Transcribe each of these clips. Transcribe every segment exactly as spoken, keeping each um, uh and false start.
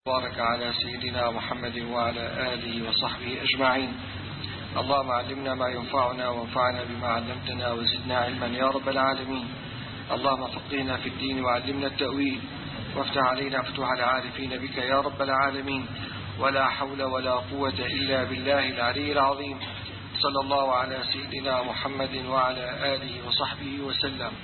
بارك على سيدنا محمد وعلى آله وصحبه أجمعين. اللهم علمنا ما ينفعنا وانفعنا بما علمتنا وزدنا علما يا رب العالمين. اللهم فقهنا في الدين وعلمنا التأويل وافتح علينا فتوح العارفين بك يا رب العالمين. ولا حول ولا قوة إلا بالله العلي العظيم. صلى الله على سيدنا محمد وعلى آله وصحبه وسلم.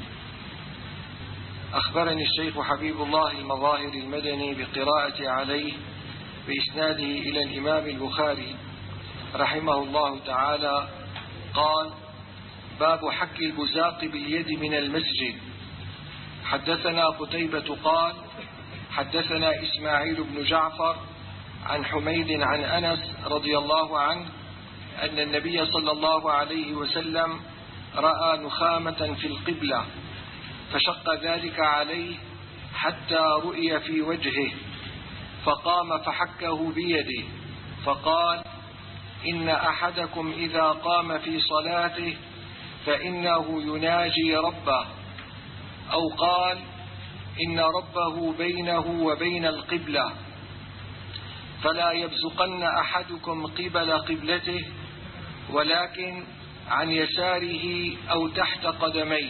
أخبرني الشيخ حبيب الله المظاهر المدني بقراءة عليه بإسناده إلى الإمام البخاري رحمه الله تعالى قال: باب حك البزاق باليد من المسجد. حدثنا قتيبة قال: حدثنا إسماعيل بن جعفر عن حميد عن أنس رضي الله عنه أن النبي صلى الله عليه وسلم رأى نخامة في القبلة فشق ذلك عليه حتى رؤي في وجهه، فقام فحكه بيده فقال: إن أحدكم إذا قام في صلاته فإنه يناجي ربه، أو قال: إن ربه بينه وبين القبلة، فلا يبزقن أحدكم قبل قبلته ولكن عن يساره أو تحت قدميه.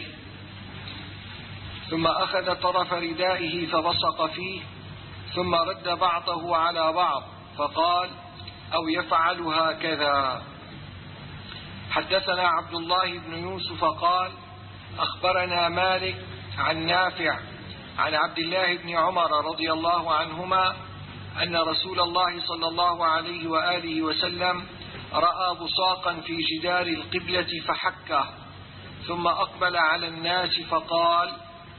ثم أخذ طرف ردائه فبصق فيه ثم رد بعضه على بعض فقال: أو يفعل هكذا. حدثنا عبد الله بن يوسف قال: أخبرنا مالك عن نافع عن عبد الله بن عمر رضي الله عنهما أن رسول الله صلى الله عليه وآله وسلم رأى بصاقا في جدار القبلة فحكه، ثم أقبل على الناس فقال: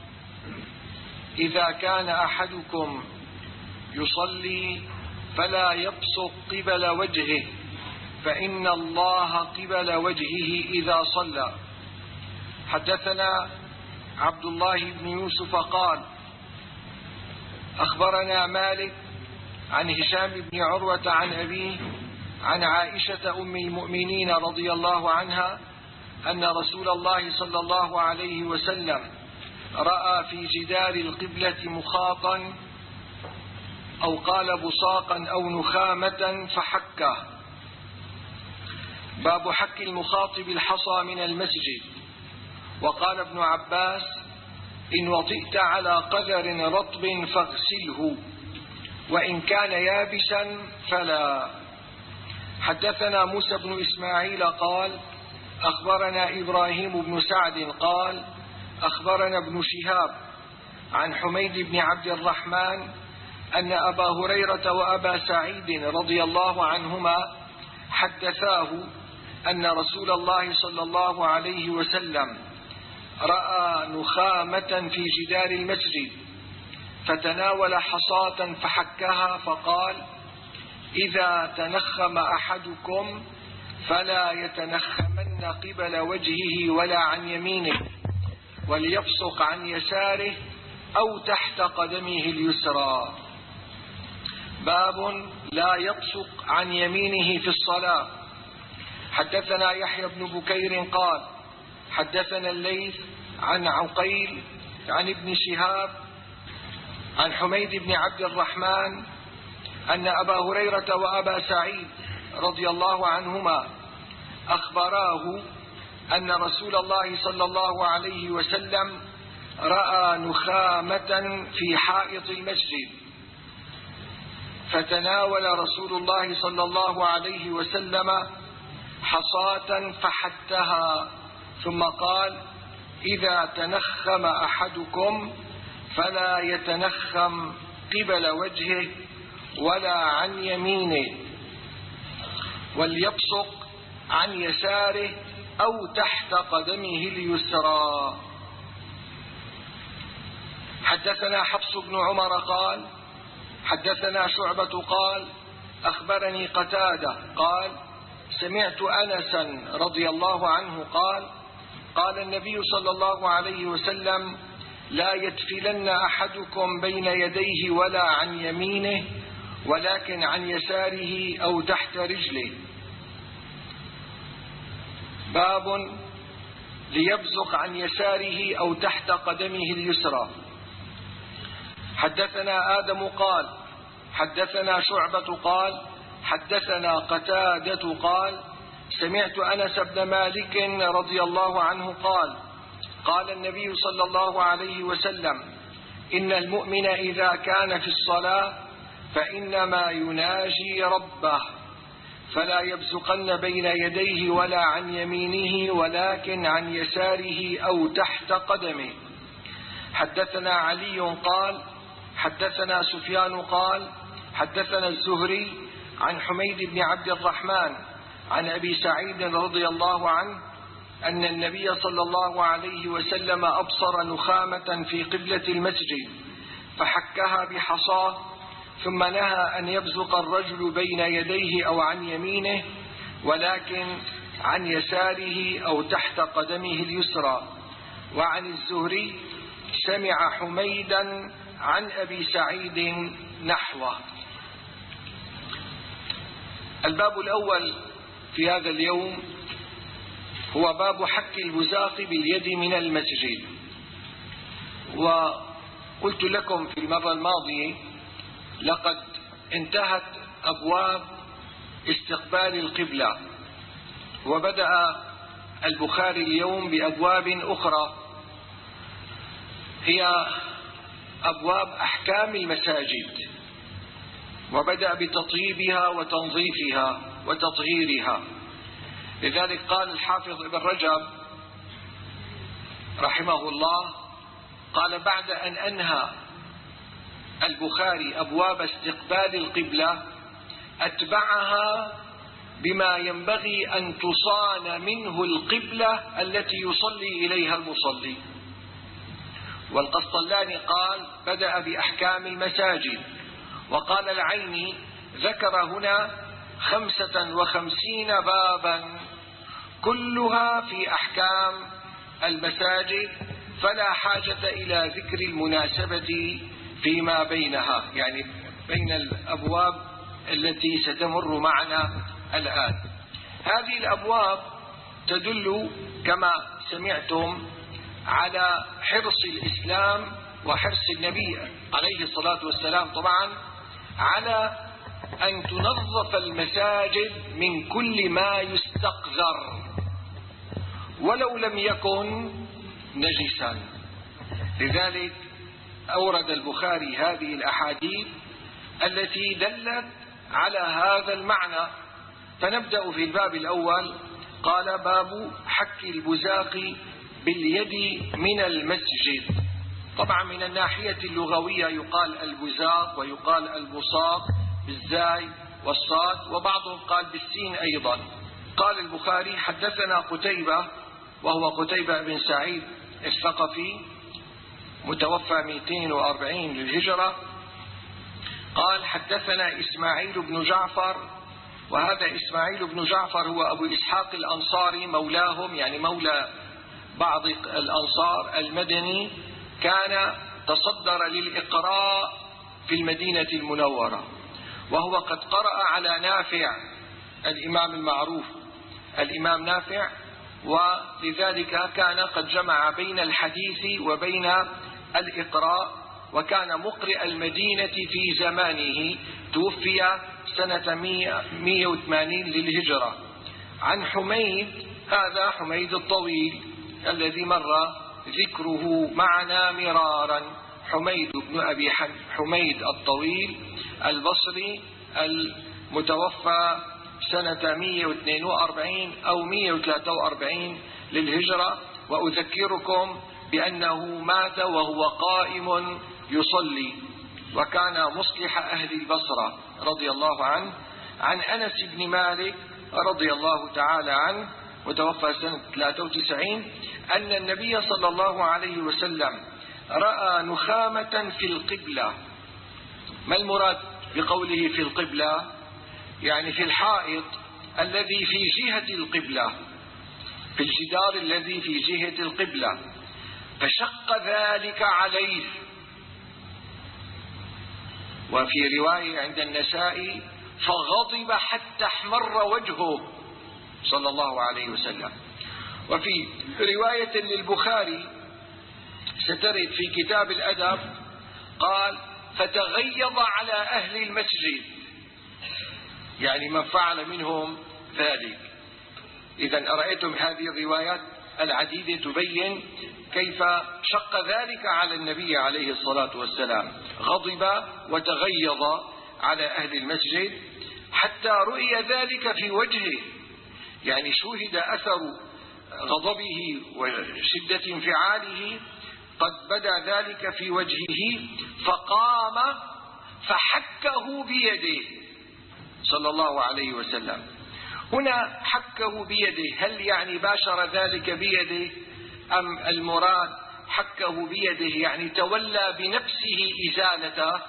إذا كان أحدكم يصلي فلا يبصق قبل وجهه، فإن الله قبل وجهه إذا صلى. حدثنا عبد الله بن يوسف قال: أخبرنا مالك عن هشام بن عروة عن أبيه عن عائشة أم المؤمنين رضي الله عنها أن رسول الله صلى الله عليه وسلم رأى في جدار القبلة مخاطا أو قال بصاقا أو نخامة فحكه. باب حك المخاط بالحصى من المسجد. وقال ابن عباس: إن وطئت على قذر رطب فاغسله، وإن كان يابسا فلا. حدثنا موسى بن إسماعيل قال: أخبرنا إبراهيم بن سعد قال: أخبرنا ابن شهاب عن حميد بن عبد الرحمن أن أبا هريرة وأبا سعيد رضي الله عنهما حدثاه أن رسول الله صلى الله عليه وسلم رأى نخامة في جدار المسجد فتناول حصاة فحكها فقال: إذا تنخم أحدكم فلا يتنخمن قبل وجهه ولا عن يمينه، وليبصق عن يساره أو تحت قدمه اليسرى. باب لا يبصق عن يمينه في الصلاة. حدثنا يحيى بن بكير قال: حدثنا الليث عن عقيل عن ابن شهاب عن حميد بن عبد الرحمن أن أبا هريرة وأبا سعيد رضي الله عنهما أخبراه أن رسول الله صلى الله عليه وسلم رأى نخامة في حائط المسجد فتناول رسول الله صلى الله عليه وسلم حصاة فحتها، ثم قال: إذا تنخم أحدكم فلا يتنخم قبل وجهه ولا عن يمينه، وليبصق عن يساره أو تحت قدمه اليسرى. حدثنا حفص بن عمر قال: حدثنا شعبة قال: أخبرني قتادة قال: سمعت أنسا رضي الله عنه قال: قال النبي صلى الله عليه وسلم: لا يتفلن أحدكم بين يديه ولا عن يمينه ولكن عن يساره أو تحت رجله. باب ليبزق عن يساره أو تحت قدمه اليسرى. حدثنا آدم قال: حدثنا شعبة قال حدثنا قتادة قال سمعت أنس بن مالك رضي الله عنه قال قال النبي صلى الله عليه وسلم إن المؤمن إذا كان في الصلاة فإنما يناجي ربه فلا يبزقن بين يديه ولا عن يمينه ولكن عن يساره أو تحت قدمه. حدثنا علي قال حدثنا سفيان قال حدثنا الزهري عن حميد بن عبد الرحمن عن أبي سعيد رضي الله عنه أن النبي صلى الله عليه وسلم أبصر نخامة في قبلة المسجد فحكها بحصاه ثم نهى أن يبزق الرجل بين يديه أو عن يمينه ولكن عن يساره أو تحت قدمه اليسرى. وعن الزهري سمع حميدا عن أبي سعيد نحوه. الباب الأول في هذا اليوم هو باب حك البزاق باليد من المسجد. وقلت لكم في المرة الماضية لقد انتهت أبواب استقبال القبلة، وبدأ البخاري اليوم بأبواب أخرى هي أبواب أحكام المساجد، وبدأ بتطييبها وتنظيفها وتطهيرها. لذلك قال الحافظ ابن رجب رحمه الله قال بعد أن أنهى البخاري أبواب استقبال القبلة أتبعها بما ينبغي أن تصان منه القبلة التي يصلي إليها المصلي. والقسطلاني قال بدأ بأحكام المساجد، وقال العيني ذكر هنا خمسة وخمسين بابا كلها في أحكام المساجد، فلا حاجة إلى ذكر المناسبة فيما بينها، يعني بين الأبواب التي ستمر معنا الآن. هذه الأبواب تدل كما سمعتم على حرص الإسلام وحرص النبي عليه الصلاة والسلام طبعا على أن تنظف المساجد من كل ما يستقذر ولو لم يكن نجسا. لذلك أورد البخاري هذه الأحاديث التي دلت على هذا المعنى. فنبدأ في الباب الأول. قال باب حك البزاق باليد من المسجد. طبعا من الناحية اللغوية يقال البزاق ويقال البصاق بالزاي والصاد، وبعضهم قال بالسين أيضا. قال البخاري حدثنا قتيبة وهو قتيبة بن سعيد الثقفي متوفى مئتين وأربعين للهجرة. قال حدثنا إسماعيل بن جعفر، وهذا إسماعيل بن جعفر هو أبو إسحاق الأنصاري مولاهم، يعني مولى بعض الأنصار المدني، كان تصدر للإقراء في المدينة المنورة، وهو قد قرأ على نافع الإمام المعروف الإمام نافع، ولذلك كان قد جمع بين الحديث وبين الإقراء، وكان مقرئ المدينة في زمانه، توفي سنة مئة وثمانين للهجرة. عن حميد، هذا حميد الطويل الذي مر ذكره معنا مرارا، حميد بن أبي حميد الطويل البصري المتوفى سنة مئة واثنين وأربعين أو مئة وثلاثة وأربعين للهجرة. وأذكركم بأنه مات وهو قائم يصلي، وكان مصلح أهل البصرة رضي الله عنه. عن أنس بن مالك رضي الله تعالى عنه متوفى سنة ثلاثة وتسعين أن النبي صلى الله عليه وسلم رأى نخامة في القبلة. ما المراد بقوله في القبلة؟ يعني في الحائط الذي في جهة القبلة، في الجدار الذي في جهة القبلة، فشق ذلك عليه. وفي رواية عند النسائي فغضب حتى احمر وجهه صلى الله عليه وسلم. وفي رواية للبخاري سترد في كتاب الأدب قال فتغيظ على أهل المسجد، يعني من فعل منهم ذلك. إذن أرأيتم هذه الروايات العديدة تبين كيف شق ذلك على النبي عليه الصلاة والسلام، غضب وتغيظ على أهل المسجد حتى رؤي ذلك في وجهه، يعني شوهد أثر غضبه وشدة انفعاله، قد بدا ذلك في وجهه، فقام فحكه بيده صلى الله عليه وسلم. هنا حكه بيده، هل يعني باشر ذلك بيده، أم المراد حكه بيده يعني تولى بنفسه إزالته؟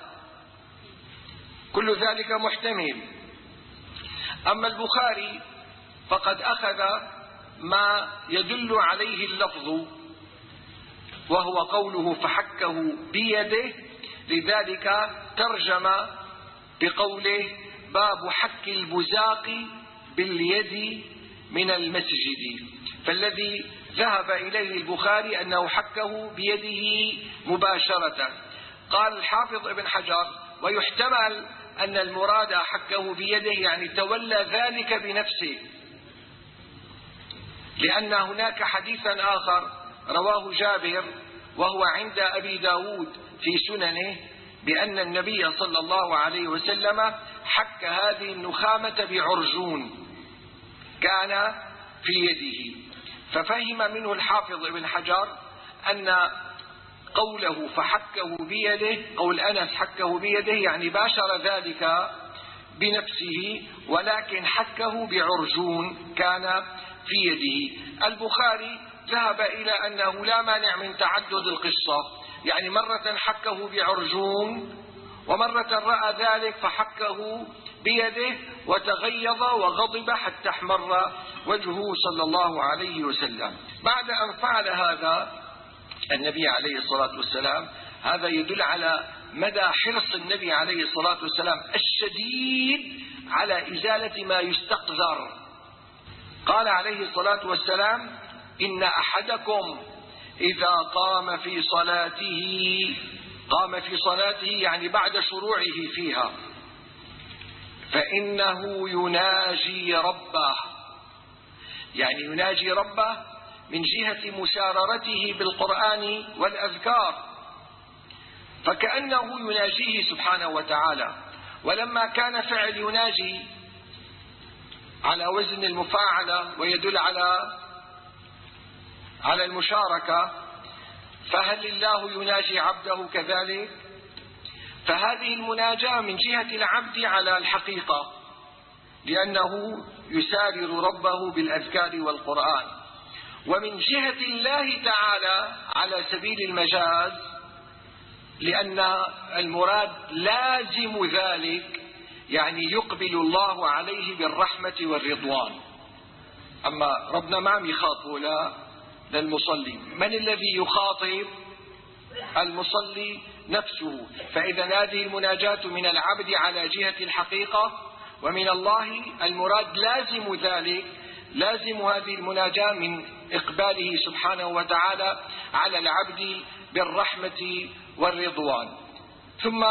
كل ذلك محتمل. أما البخاري فقد أخذ ما يدل عليه اللفظ وهو قوله فحكه بيده، لذلك ترجم بقوله باب حك البزاق باليد من المسجد، فالذي ذهب إليه البخاري أنه حكه بيده مباشرة. قال الحافظ ابن حجر ويحتمل أن المراد حكه بيده يعني تولى ذلك بنفسه، لأن هناك حديثا آخر رواه جابر وهو عند أبي داود في سننه بأن النبي صلى الله عليه وسلم حك هذه النخامة بعرجون كان في يده، ففهم منه الحافظ ابن حجر أن قوله فحكه بيده، قول أنس حكه بيده يعني باشر ذلك بنفسه، ولكن حكه بعرجون كان في يده. البخاري ذهب إلى أنه لا مانع من تعدد القصة، يعني مرة حكه بعرجون ومرة رأى ذلك فحكه بيده وتغيظ وغضب حتى احمر وجهه صلى الله عليه وسلم. بعد أن فعل هذا النبي عليه الصلاة والسلام، هذا يدل على مدى حرص النبي عليه الصلاة والسلام الشديد على إزالة ما يستقذر. قال عليه الصلاة والسلام إن أحدكم إذا قام في صلاته، قام في صلاته يعني بعد شروعه فيها، فإنه يناجي ربه، يعني يناجي ربه من جهة مساررته بالقرآن والأذكار، فكأنه يناجيه سبحانه وتعالى. ولما كان فعل يناجي على وزن المفاعلة ويدل على على المشاركة، فهل الله يناجي عبده كذلك؟ فهذه المناجاة من جهة العبد على الحقيقة، لأنه يسارر ربه بالأذكار والقرآن، ومن جهة الله تعالى على سبيل المجاز، لأن المراد لازم ذلك، يعني يقبل الله عليه بالرحمة والرضوان. أما ربنا ما عم يخاطبه لا للمصلي، من الذي يخاطب؟ المصلي نفسه. فإذا هذه المناجاة من العبد على جهة الحقيقة، ومن الله المراد لازم ذلك، لازم هذه المناجاة من إقباله سبحانه وتعالى على العبد بالرحمة والرضوان. ثم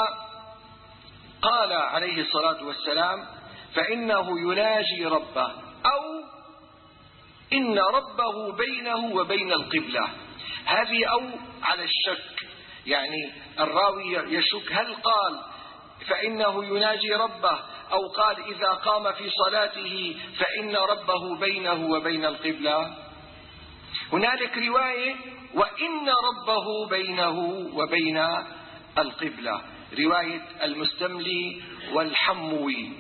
قال عليه الصلاة والسلام فإنه يناجي ربه، أو إن ربه بينه وبين القبلة. هذه أو على الشك، يعني الراوي يشك هل قال فإنه يناجي ربه أو قال إذا قام في صلاته فإن ربه بينه وبين القبلة. هنالك رواية وإن ربه بينه وبين القبلة، رواية المستملي والحموي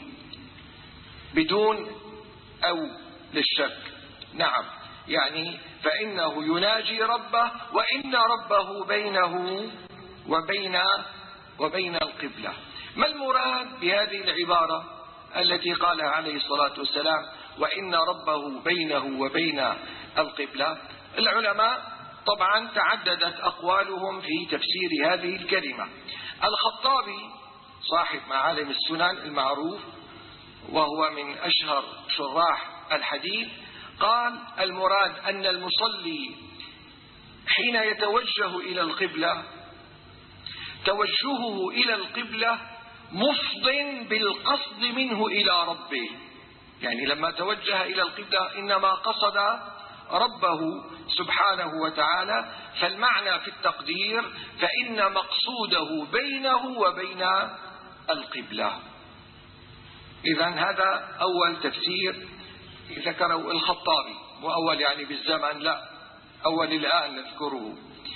بدون أو للشك. نعم، يعني فإنه يناجي ربه وإن ربه بينه وبين وبين القبلة. ما المراد بهذه العبارة التي قالها عليه الصلاة والسلام وإن ربه بينه وبين القبلة؟ العلماء طبعا تعددت أقوالهم في تفسير هذه الكلمة. الخطابي صاحب معالم السنن المعروف وهو من أشهر شراح الحديث قال المراد أن المصلي حين يتوجه إلى القبلة توجهه إلى القبلة مفض بالقصد منه إلى ربه، يعني لما توجه إلى القبلة إنما قصد ربه سبحانه وتعالى، فالمعنى في التقدير فإن مقصوده بينه وبين القبلة. إذن هذا أول تفسير ذكره الخطابي، وأول يعني بالزمن، لا أول الآن نذكره.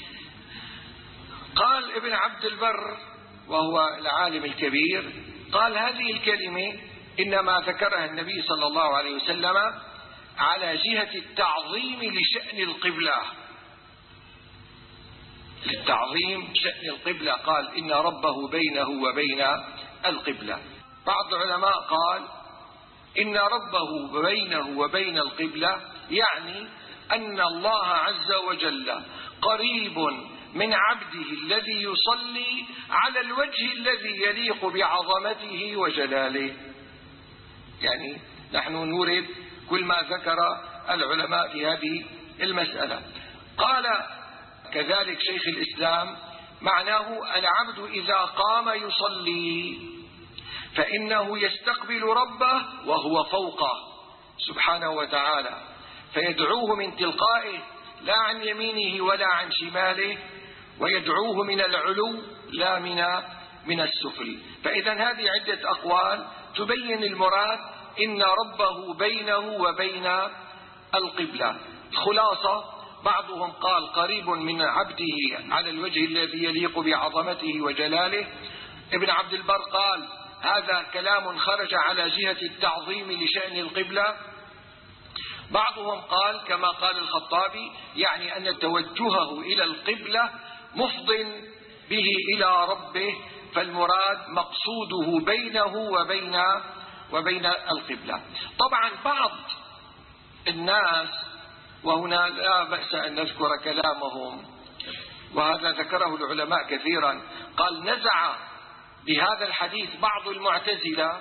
قال ابن عبد البر وهو العالم الكبير، قال هذه الكلمة إنما ذكرها النبي صلى الله عليه وسلم على جهة التعظيم لشأن القبلة، للتعظيم شأن القبلة، قال إن ربه بينه وبين القبلة. بعض العلماء قال إن ربه بينه وبين القبلة يعني أن الله عز وجل قريب من عبده الذي يصلي على الوجه الذي يليق بعظمته وجلاله. يعني نحن نورد كل ما ذكر العلماء في هذه المسألة. قال كذلك شيخ الإسلام معناه العبد إذا قام يصلي فإنه يستقبل ربه وهو فوقه سبحانه وتعالى، فيدعوه من تلقائه لا عن يمينه ولا عن شماله، ويدعوه من العلو لا من من السفل. فإذا هذه عدة أقوال تبين المراد إن ربه بينه وبين القبلة. خلاصة بعضهم قال قريب من عبده على الوجه الذي يليق بعظمته وجلاله. ابن عبد البر قال هذا كلام خرج على جهة التعظيم لشأن القبلة. بعضهم قال كما قال الخطابي يعني أن توجهه إلى القبلة مفض به إلى ربه، فالمراد مقصوده بينه وبين وبين القبلة. طبعا بعض الناس، وهنا لا بأس أن نذكر كلامهم وهذا ذكره العلماء كثيرا، قال نزع بهذا الحديث بعض المعتزلة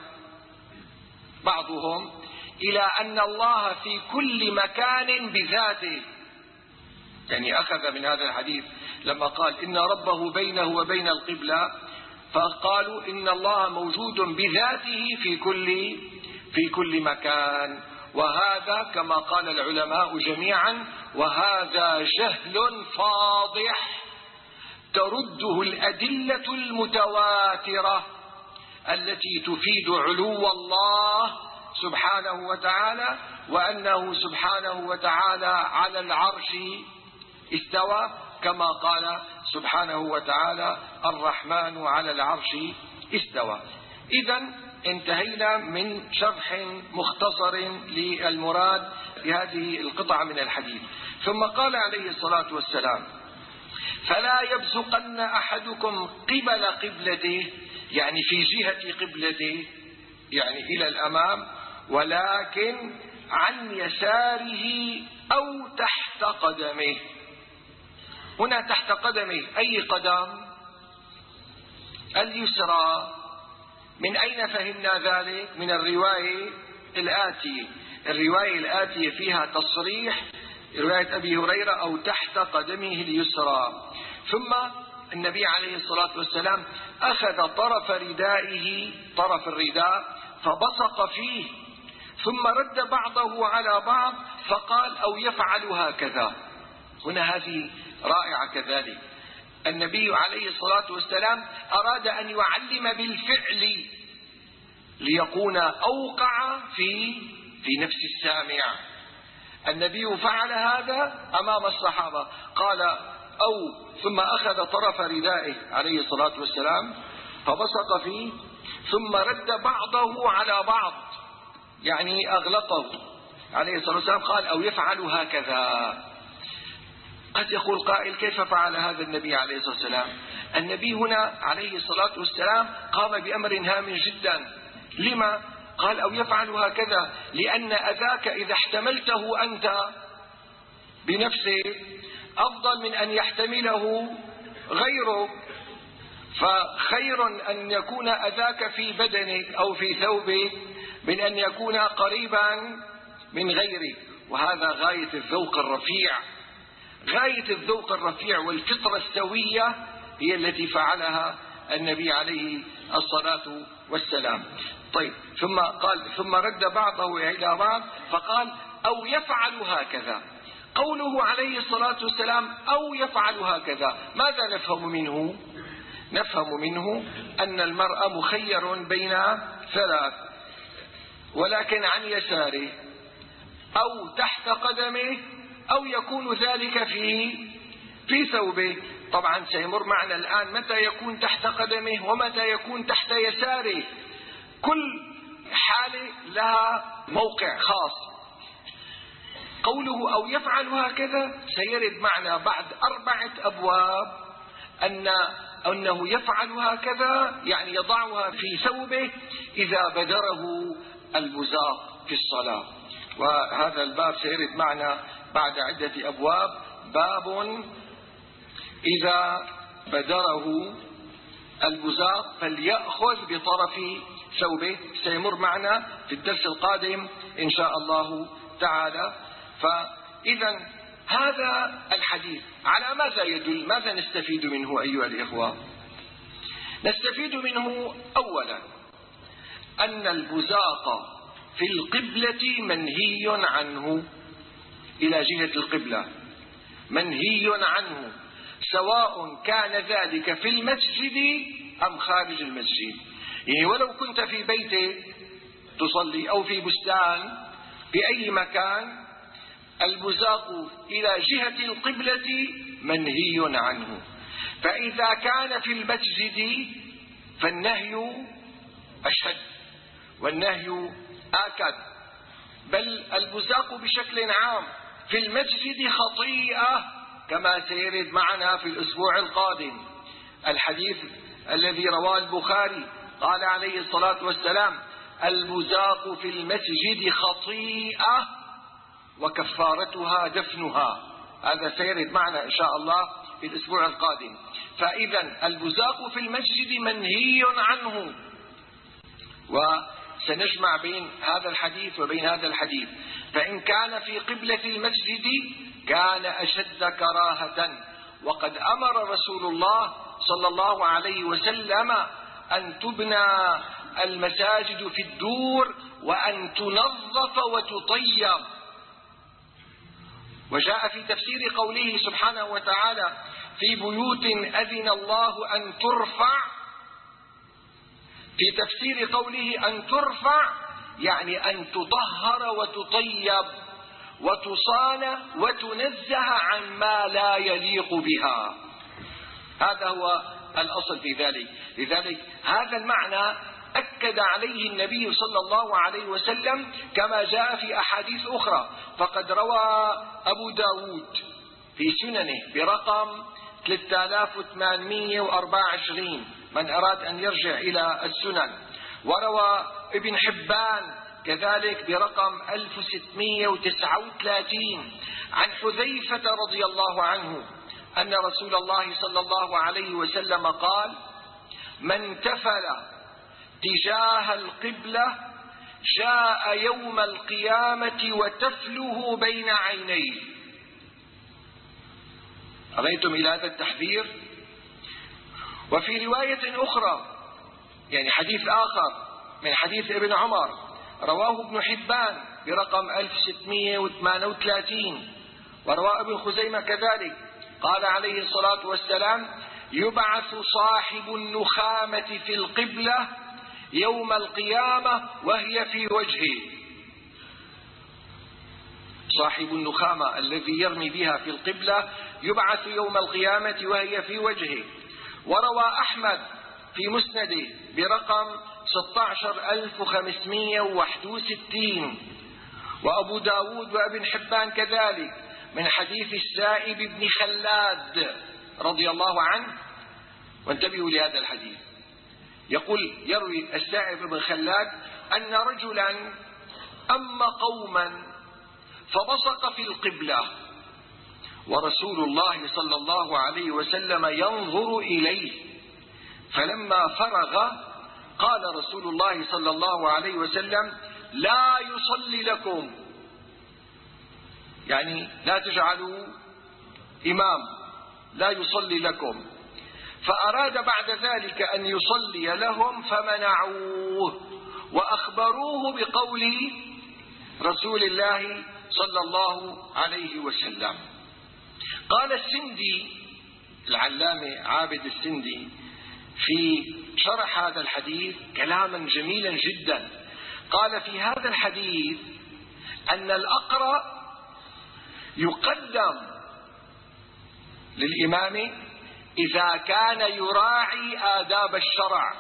بعضهم إلى أن الله في كل مكان بذاته، يعني أخذ من هذا الحديث لما قال إن ربه بينه وبين القبلة، فقالوا إن الله موجود بذاته في كل في كل مكان. وهذا كما قال العلماء جميعا وهذا جهل فاضح ترده الأدلة المتواترة التي تفيد علو الله سبحانه وتعالى، وأنه سبحانه وتعالى على العرش استوى، كما قال سبحانه وتعالى الرحمن على العرش استوى. إذن انتهينا من شرح مختصر للمراد بهذه القطعة من الحديث. ثم قال عليه الصلاة والسلام فلا يبزقن أحدكم قبل قبلته، يعني في جهة قبلته يعني إلى الأمام، ولكن عن يساره أو تحت قدمه. هنا تحت قدمه أي قدم؟ اليسرى. من أين فهمنا ذلك؟ من الرواية الآتية. الرواية الآتية فيها تصريح، رواية أبي هريرة أو تحت قدمه اليسرى. ثم النبي عليه الصلاة والسلام أخذ طرف ردائه طرف الرداء فبصق فيه، ثم رد بعضه على بعض فقال أو يفعل هكذا. هنا هذه رائعة كذلك. النبي عليه الصلاة والسلام أراد أن يعلم بالفعل ليكون أوقع في في نفس السامع. النبي فعل هذا أمام الصحابة، قال أو ثم أخذ طرف ردائه عليه الصلاة والسلام فبصق فيه، ثم رد بعضه على بعض يعني أغلقه عليه الصلاة والسلام، قال أو يفعل هكذا. قد يقول قائل كيف فعل هذا النبي عليه الصلاة والسلام؟ النبي هنا عليه الصلاة والسلام قام بأمر هام جدا. لما قال أو يفعل هكذا؟ لأن أذاك إذا احتملته أنت بنفسه أفضل من أن يحتمله غيرك، فخير أن يكون أذاك في بدنك أو في ثوبك من أن يكون قريبا من غيرك. وهذا غاية الذوق الرفيع، غاية الذوق الرفيع والفطرة السوية هي التي فعلها النبي عليه الصلاة والسلام. طيب، ثم قال ثم رد بعضه إلى بعض فقال أو يفعل هكذا. قوله عليه الصلاة والسلام أو يفعل هكذا، ماذا نفهم منه؟ نفهم منه أن المرء مخير بين ثلاث، ولكن عن يساره أو تحت قدمه أو يكون ذلك في في ثوبه. طبعا سيمر معنا الآن متى يكون تحت قدمه ومتى يكون تحت يساره، كل حالة لها موقع خاص. قوله أو يفعل هكذا سيرد معنا بعد أربعة أبواب أن أنه يفعل هكذا، يعني يضعها في ثوبه إذا بدره البزاق في الصلاة. وهذا الباب سيرد معنا بعد عدة أبواب. باب إذا بدره البزاق فليأخذ بطرف ثوبه، سيمر معنا في الدرس القادم إن شاء الله تعالى. فإذا هذا الحديث على ماذا يدل؟ ماذا نستفيد منه أيها الإخوة؟ نستفيد منه أولا أن البزاق في القبلة منهي عنه، إلى جهة القبلة منهي عنه، سواء كان ذلك في المسجد أم خارج المسجد. يعني ولو كنت في بيتك تصلي أو في بستان في أي مكان، البزاق إلى جهة القبلة منهي عنه. فإذا كان في المسجد فالنهي أشد والنهي آكد، بل البزاق بشكل عام في المسجد خطيئة كما سيرد معنا في الأسبوع القادم. الحديث الذي رواه البخاري قال عليه الصلاة والسلام البزاق في المسجد خطيئة وكفارتها دفنها. هذا سيرد معنا إن شاء الله في الأسبوع القادم. فإذا البزاق في المسجد منهي عنه، وسنجمع بين هذا الحديث وبين هذا الحديث. فإن كان في قبلة المسجد كان أشد كراهة، وقد أمر رسول الله صلى الله عليه وسلم أن تبنى المساجد في الدور وأن تنظف وتطيب. وجاء في تفسير قوله سبحانه وتعالى في بيوت أذن الله أن ترفع، في تفسير قوله أن ترفع يعني أن تطهر وتطيب وتصان وتنزه عن ما لا يليق بها. هذا هو الأصل في ذلك. لذلك هذا المعنى أكد عليه النبي صلى الله عليه وسلم كما جاء في أحاديث أخرى. فقد روى أبو داود في سننه برقم ثلاثة آلاف وثمانمئة وأربعة وعشرين من أراد أن يرجع إلى السنن، وروى ابن حبان كذلك برقم ألف وستمئة وتسعة وثلاثين عن حذيفة رضي الله عنه أن رسول الله صلى الله عليه وسلم قال من تفل تجاه القبلة جاء يوم القيامة وتفله بين عينيه. رأيتم إلى هذا التحذير؟ وفي رواية أخرى يعني حديث آخر من حديث ابن عمر رواه ابن حبان برقم ألف وستمئة وثمانية وثلاثين، ورواه ابن خزيمة كذلك، قال عليه الصلاة والسلام يبعث صاحب النخامة في القبلة يوم القيامة وهي في وجهه. صاحب النخامة الذي يرمي بها في القبلة يبعث يوم القيامة وهي في وجهه. وروى أحمد في مسنده برقم ستة عشر ألف وخمسمئة وواحد وستين، وأبو داود وابن حبان كذلك من حديث السائب بن خلاد رضي الله عنه. وانتبهوا لهذا الحديث، يقول يروي السائب بن خلاد أن رجلا أما قوما فبصق في القبلة ورسول الله صلى الله عليه وسلم ينظر إليه، فلما فرغ قال رسول الله صلى الله عليه وسلم لا يصلي لكم، يعني لا تجعلوا إمام، لا يصلي لكم. فأراد بعد ذلك أن يصلي لهم فمنعوه وأخبروه بقول رسول الله صلى الله عليه وسلم. قال السندي العلامة عابد السندي في شرح هذا الحديث كلاما جميلا جدا، قال في هذا الحديث أن الأقرأ يقدم للإمام إذا كان يراعي آداب الشرع.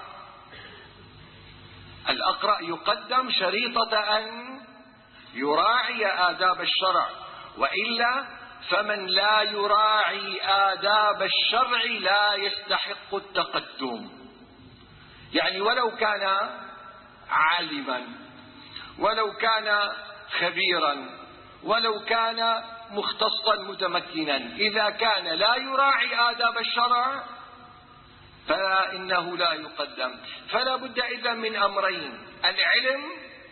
الأقرأ يقدم شريطة أن يراعي آداب الشرع، وإلا فمن لا يراعي آداب الشرع لا يستحق التقدم. يعني ولو كان عالما، ولو كان خبيرا، ولو كان مختصا متمكنا، إذا كان لا يراعي آداب الشرع فإنه لا يقدم. فلا بد إذن من أمرين: العلم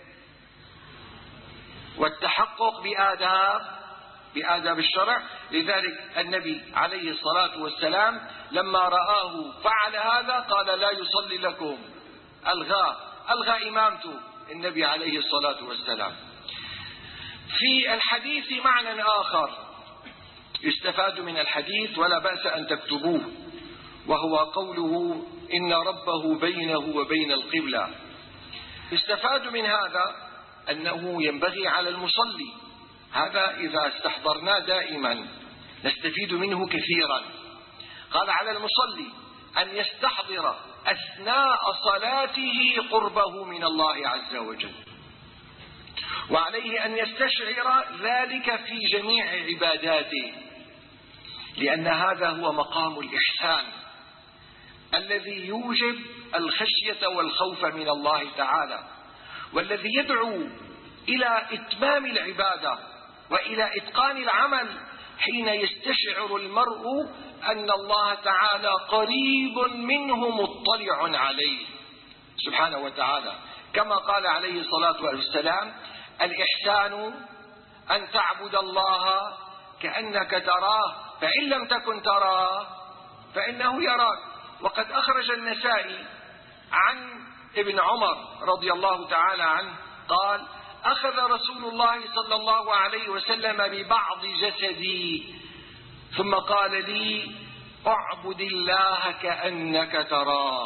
والتحقق بآداب بآداب الشرع. لذلك النبي عليه الصلاة والسلام لما رآه فعل هذا قال لا يصلي لكم، ألغى ألغى إمامته النبي عليه الصلاة والسلام. في الحديث معنى آخر يستفاد من الحديث ولا بأس أن تكتبوه، وهو قوله إن ربه بينه وبين القبلة. يستفاد من هذا أنه ينبغي على المصلي، هذا إذا استحضرنا دائما نستفيد منه كثيرا. قال على المصلي أن يستحضر أثناء صلاته قربه من الله عز وجل، وعليه أن يستشعر ذلك في جميع عباداته، لأن هذا هو مقام الإحسان الذي يوجب الخشية والخوف من الله تعالى، والذي يدعو إلى إتمام العبادة وإلى إتقان العمل حين يستشعر المرء أن الله تعالى قريب منه مطلع عليه سبحانه وتعالى، كما قال عليه الصلاة والسلام: الإحسان أن تعبد الله كأنك تراه فإن لم تكن تراه فإنه يراك. وقد أخرج النسائي عن ابن عمر رضي الله تعالى عنه قال: أخذ رسول الله صلى الله عليه وسلم ببعض جسدي ثم قال لي: اعبد الله كأنك تراه.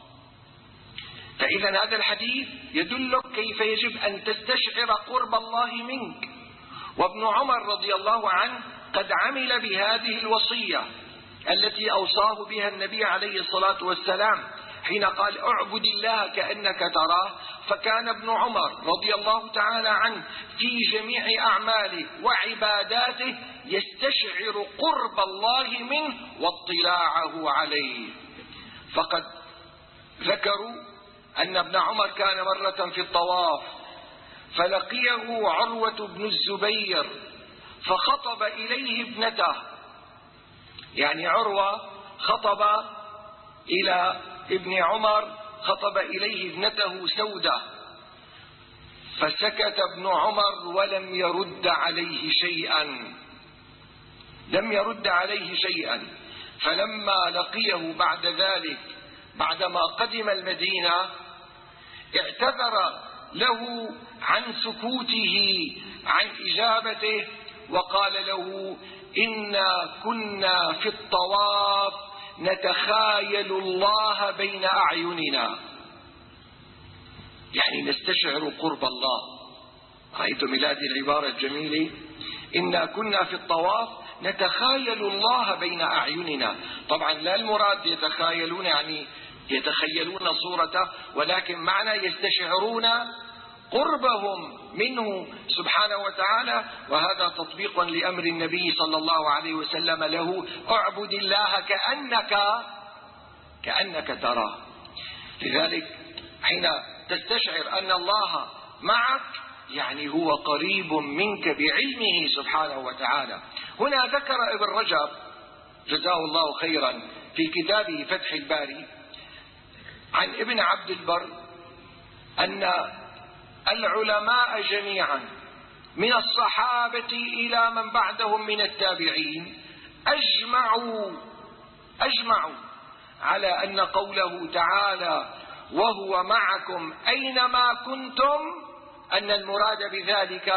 فإذا هذا الحديث يدلك كيف يجب أن تستشعر قرب الله منك. وابن عمر رضي الله عنه قد عمل بهذه الوصية التي أوصاه بها النبي عليه الصلاة والسلام حين قال: اعبد الله كأنك تراه. فكان ابن عمر رضي الله تعالى عنه في جميع أعماله وعباداته يستشعر قرب الله منه واطلاعه عليه. فقد ذكروا أن ابن عمر كان مرة في الطواف فلقيه عروة بن الزبير فخطب إليه ابنته، يعني عروة خطب إلى ابن عمر، خطب إليه ابنته سودة، فسكت ابن عمر ولم يرد عليه شيئا لم يرد عليه شيئا فلما لقيه بعد ذلك بعدما قدم المدينة اعتذر له عن سكوته عن إجابته وقال له: إنا كنا في الطواف نتخايل الله بين أعيننا، يعني نستشعر قرب الله. رأيتم هذه العبارة الجميلة: إنا كنا في الطواف نتخايل الله بين أعيننا. طبعا لا المراد يتخايلون يعني يتخيلون صورته، ولكن معنى يستشعرون قربهم منه سبحانه وتعالى. وهذا تطبيق لأمر النبي صلى الله عليه وسلم له: اعبد الله كأنك كأنك تراه. لذلك حين تستشعر أن الله معك يعني هو قريب منك بعلمه سبحانه وتعالى. هنا ذكر ابن رجب جزاه الله خيرا في كتابه فتح الباري عن ابن عبد البر أن العلماء جميعا من الصحابة إلى من بعدهم من التابعين أجمعوا أجمعوا على أن قوله تعالى وهو معكم أينما كنتم أن المراد بذلك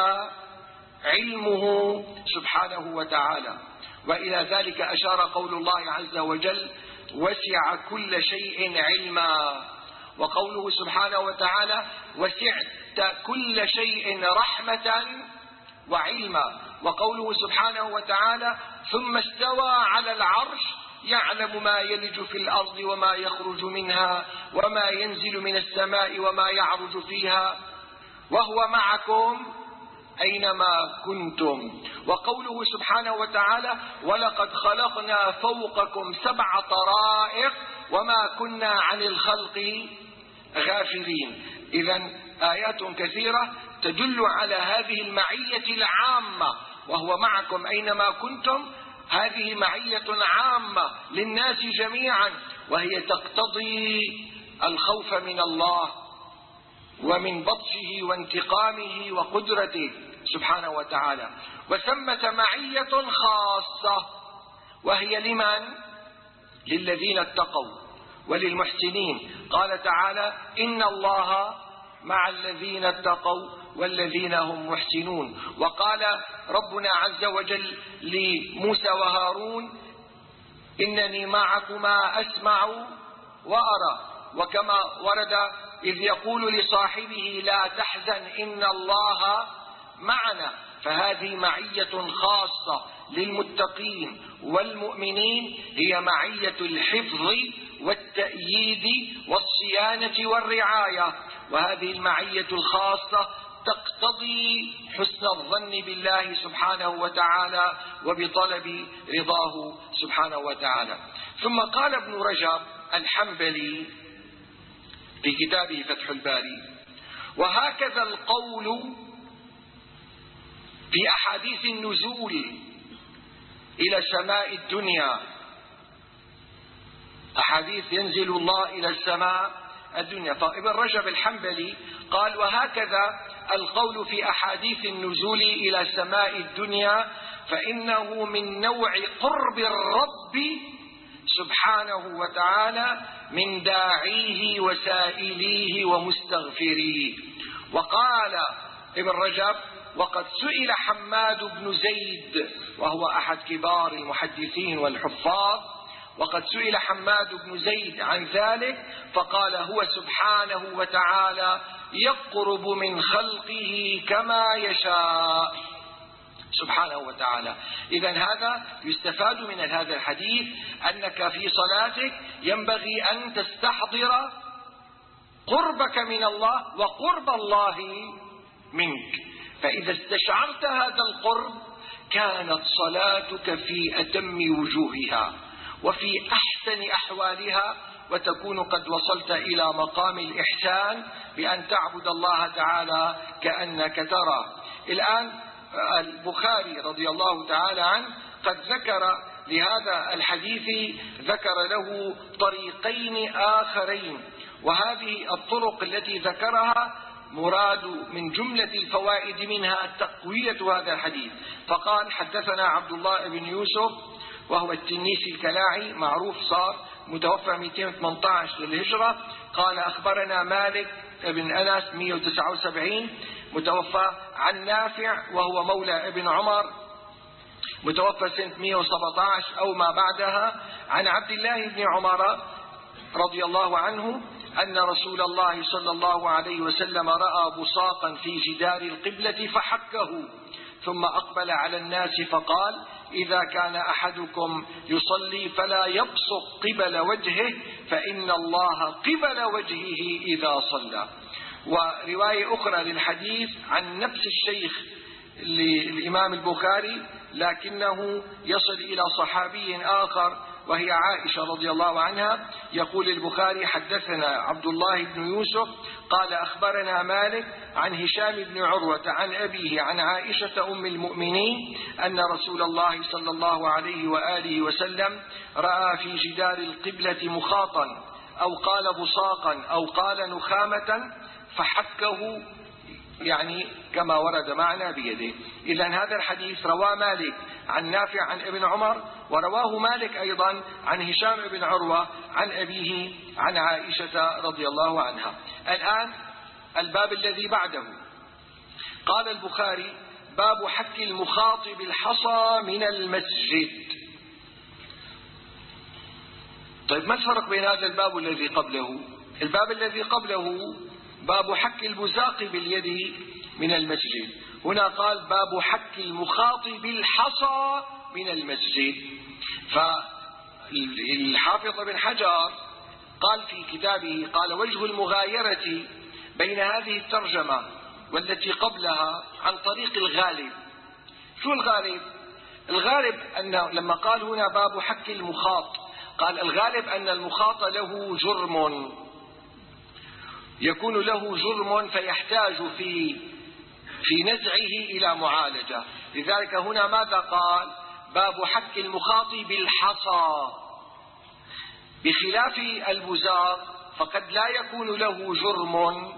علمه سبحانه وتعالى. وإلى ذلك أشار قول الله عز وجل وسع كل شيء علما، وقوله سبحانه وتعالى وسعت كل شيء رحمة وعلما، وقوله سبحانه وتعالى ثم استوى على العرش يعلم ما يلج في الأرض وما يخرج منها وما ينزل من السماء وما يعرج فيها وهو معكم أينما كنتم. وقوله سبحانه وتعالى ولقد خلقنا فوقكم سبع طرائق وما كنا عن الخلق غافلين. إذن آيات كثيرة تدل على هذه المعية العامة، وهو معكم أينما كنتم، هذه معية عامة للناس جميعا، وهي تقتضي الخوف من الله ومن بطشه وانتقامه وقدرته سبحانه وتعالى. وثمة معية خاصة وهي لمن؟ للذين اتقوا وللمحسنين. قال تعالى إن الله مع الذين اتقوا والذين هم محسنون. وقال ربنا عز وجل لموسى وهارون إنني معكما أسمع وأرى. وكما ورد إذ يقول لصاحبه لا تحزن إن الله معنا. فهذه معية خاصة للمتقين والمؤمنين، هي معية الحفظ والتأييد والصيانة والرعاية. وهذه المعية الخاصة تقتضي حسن الظن بالله سبحانه وتعالى وبطلب رضاه سبحانه وتعالى. ثم قال ابن رجب الحنبلي في كتابه فتح الباري وهكذا القول في أحاديث النزول إلى سماء الدنيا، أحاديث ينزل الله إلى السماء الدنيا. فابن رجب الحنبلي قال وهكذا القول في أحاديث النزول إلى سماء الدنيا فإنه من نوع قرب الرب سبحانه وتعالى من داعيه وسائليه ومستغفريه. وقال ابن رجب وقد سئل حماد بن زيد وهو أحد كبار المحدثين والحفاظ، وقد سئل حماد بن زيد عن ذلك فقال هو سبحانه وتعالى يقرب من خلقه كما يشاء سبحانه وتعالى. إذن هذا يستفاد من هذا الحديث أنك في صلاتك ينبغي أن تستحضر قربك من الله وقرب الله منك، فإذا استشعرت هذا القرب كانت صلاتك في أتم وجوهها وفي أحسن أحوالها، وتكون قد وصلت إلى مقام الإحسان بأن تعبد الله تعالى كأنك ترى. الآن البخاري رضي الله تعالى عنه قد ذكر لهذا الحديث ذكر له طريقين آخرين، وهذه الطرق التي ذكرها مراد من جملة الفوائد منها تقوية هذا الحديث. فقال حدثنا عبد الله بن يوسف وهو التنيسي الكلاعي معروف صار متوفى مئتين وثمانية عشر للهجرة. قال أخبرنا مالك بن أنس مئة وتسعة وسبعين متوفى عن نافع وهو مولى ابن عمر متوفى سنة مئة وسبعة عشر أو ما بعدها عن عبد الله بن عمر رضي الله عنه أن رسول الله صلى الله عليه وسلم رأى بصاقا في جدار القبلة فحكه ثم أقبل على الناس فقال إذا كان أحدكم يصلي فلا يبصق قبل وجهه فإن الله قبل وجهه إذا صلى. ورواية أخرى للحديث عن نفس الشيخ للإمام البخاري لكنه يصل إلى صحابي آخر وهي عائشة رضي الله عنها. يقول البخاري حدثنا عبد الله بن يوسف قال أخبرنا مالك عن هشام بن عروة عن أبيه عن عائشة أم المؤمنين أن رسول الله صلى الله عليه وآله وسلم رأى في جدار القبلة مخاطا أو قال بصاقا أو قال نخامة فحكه يعني كما ورد معنا بيده. إذن هذا الحديث رواه مالك عن نافع عن ابن عمر ورواه مالك أيضا عن هشام بن عروة عن أبيه عن عائشة رضي الله عنها. الآن الباب الذي بعده، قال البخاري: باب حك المخاط بالحصى من المسجد. طيب، ما الفرق بين هذا الباب والذي قبله؟ الباب الذي قبله باب حك البزاق باليد من المسجد، هنا قال باب حك المخاط بالحصى من المسجد. فالحافظ بن حجر قال في كتابه، قال: وجه المغايرة بين هذه الترجمة والتي قبلها عن طريق الغالب. شو الغالب؟ الغالب أنه لما قال هنا باب حك المخاط، قال الغالب أن المخاط له جرم، يكون له جرم فيحتاج في في نزعه إلى معالجة. لذلك هنا ماذا قال؟ باب حك المخاط بالحصى، بخلاف البزاق فقد لا يكون له جرم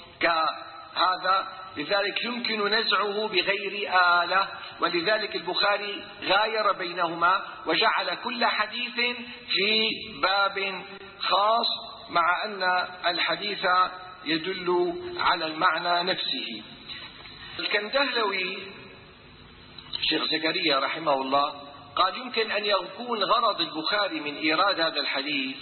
كهذا، لذلك يمكن نزعه بغير آلة. ولذلك البخاري غاير بينهما وجعل كل حديث في باب خاص، مع أن الحديث يدل على المعنى نفسه. الكندهلوي شيخ زكريا رحمه الله قال: يمكن أن يكون غرض البخاري من إيراد هذا الحديث